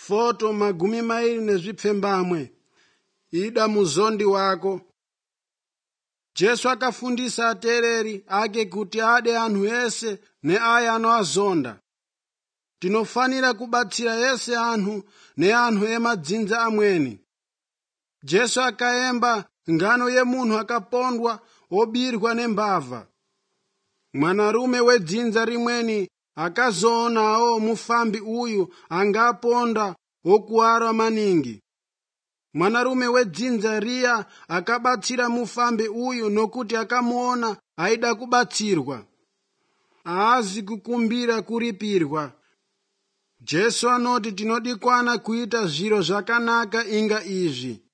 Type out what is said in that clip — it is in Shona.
foto 20 ida muzondi wako. Jesu akafundisa atereri ake kuti ade anthu ese ne aya anoazonda. Tinofanira kubatsira yese anthu ne anthu emadzinza amweni. Jesu akayemba ngano yemunhu akapondwa obirwa nembava. Mwanarume wedzinza rimweni akazoonawo mufambi uyu angaponda okuwara maningi. Mwanarume wedzinza riya akabatsira mufambi uyu nokuti akamuona aida kubatsirwa. Aazi kukumbira kuripirwa. Jesu anoti tinodikwana kuita zviro zvakanaka inga izvi.